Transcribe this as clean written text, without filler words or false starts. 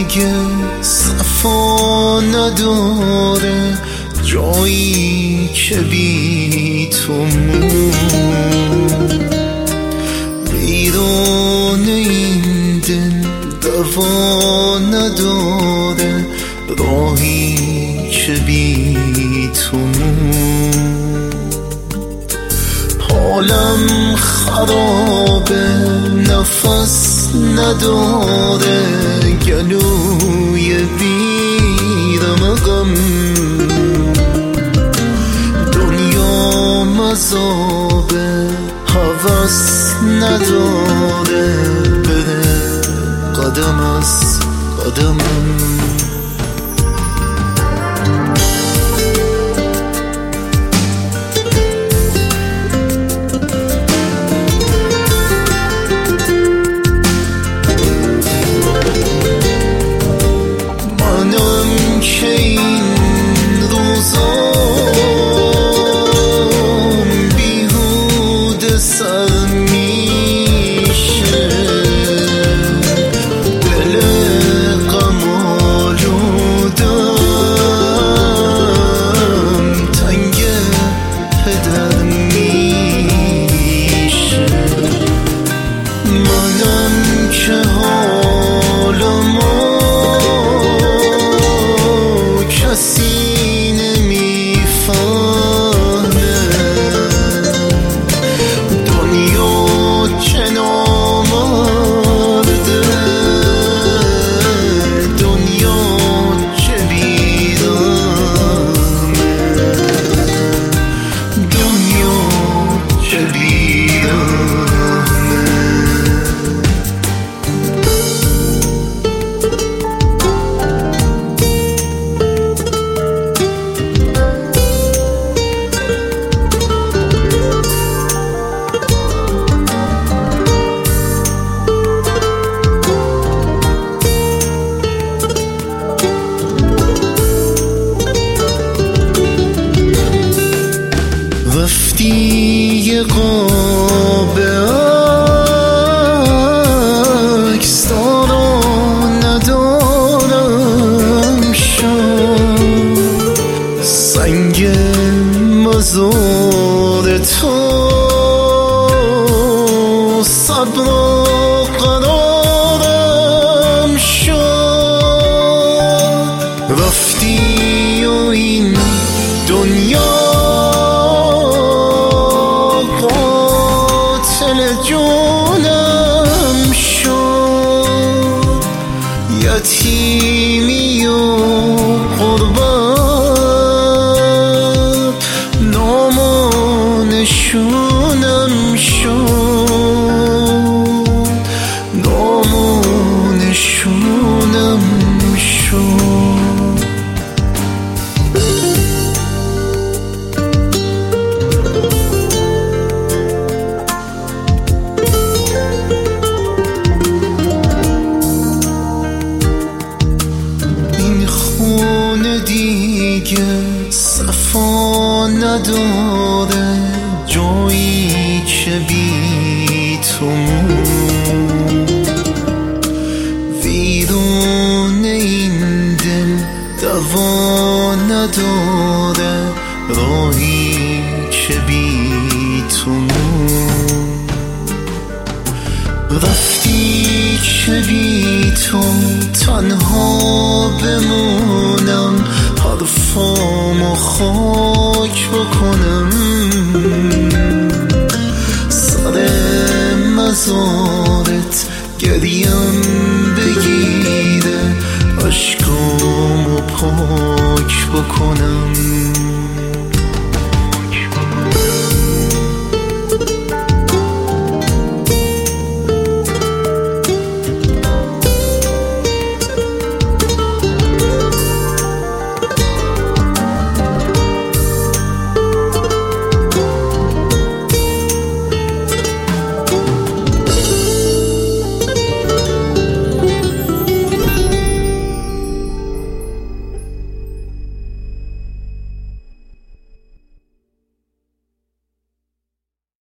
دیگه صفا نداره، جایی که بی تو ویران این دل دوا نداره، راهی که بی تو حالم خرابه، نفس نداره، گلوی بیرم غم، دنیا مذابه، هوس نداره، بره قدم از قدمم. رفتی یه قاب عکس دارا ندارم، شد سنگ مزار تو صبر و قرارم شد. رفتی و این دنیا جونم شد، یتیمی و غربت نام و نشونم شد، نام و نشونم شد. دیگه صفا نداره، جایی که بی تو ویران این دل دوا نداره.